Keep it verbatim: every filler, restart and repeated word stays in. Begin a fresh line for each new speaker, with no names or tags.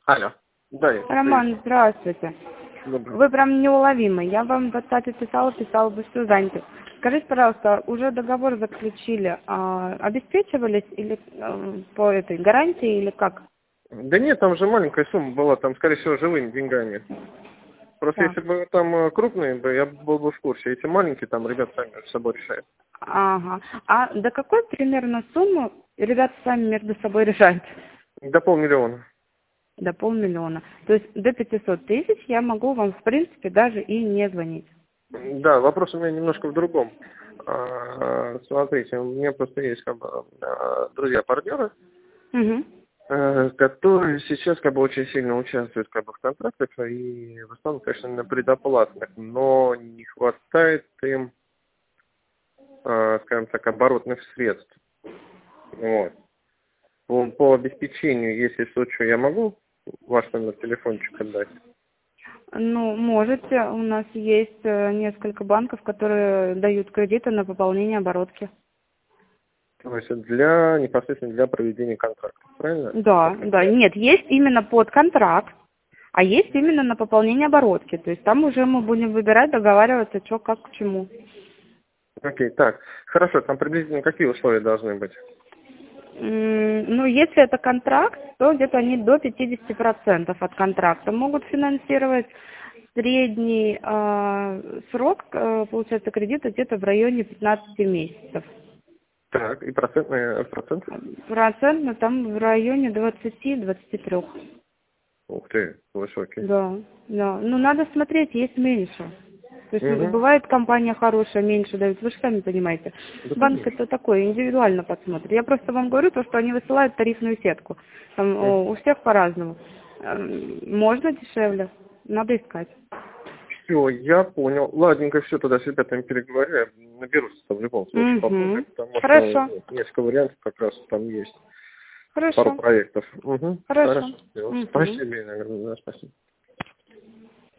Алло. Да, я
Роман, здравствуйте.
Добрый.
Вы прям неуловимый. Я вам в WhatsApp писала, писала, вы все заняты. Скажите, пожалуйста, уже договор заключили, а, обеспечивались или э, по этой гарантии или как?
Да нет, там же маленькая сумма была, там, скорее всего, живыми деньгами. Просто
Так.
если бы там э, крупные, бы, я был бы в курсе. Эти маленькие, там ребята сами между собой решают.
Ага. А до какой примерно суммы ребята сами между собой решают?
До полмиллиона.
До полмиллиона. То есть до пятисот тысяч я могу вам, в принципе, даже и не звонить.
Да, вопрос у меня немножко в другом. А, смотрите, у меня просто есть как бы а, друзья-партнеры,
Угу.
э, которые сейчас как бы очень сильно участвуют как бы в контрактах и в основном, конечно, на предоплатных, но не хватает им, э, скажем так, оборотных средств. Вот. По, по обеспечению, если случаю, я могу ваш номер телефончика дать?
Ну, можете. У нас есть э, несколько банков, которые дают кредиты на пополнение оборотки.
То есть для непосредственно для проведения контракта, правильно?
Да, да. Нет, есть именно под контракт, а есть именно на пополнение оборотки. То есть там уже мы будем выбирать, договариваться, что, как, к чему.
Окей, так, хорошо, там приблизительно какие условия должны быть?
М, Ну, если это контракт, то где-то они до пятидесяти процентов от контракта могут финансировать. Средний э, срок, э, получается, кредита где-то в районе пятнадцати месяцев.
Так, и процентные процент?
Процентно там в районе двадцати-двадцати трёх.
Ух ты, высокий.
Да, да. Ну, надо смотреть, есть меньше. То есть м,
Угу.
бывает компания хорошая, меньше дают. Вы же сами понимаете.
Да,
Банк
конечно.
это такое, индивидуально подсмотрит. Я просто вам говорю то, что они высылают тарифную сетку. Там
Мгм.
о, у всех по-разному. Эм, Можно дешевле, надо искать.
Все, я понял. Ладненько, все, тогда с ребятами переговорю. Я наберусь в любом случае попозже,
Угу.
потому что
Хорошо,
ну, несколько вариантов как раз там есть. Пару
хорошо,
проектов. Угу.
хорошо.
Хорошо. Всё.
Угу.
Спасибо, наверное, да, спасибо.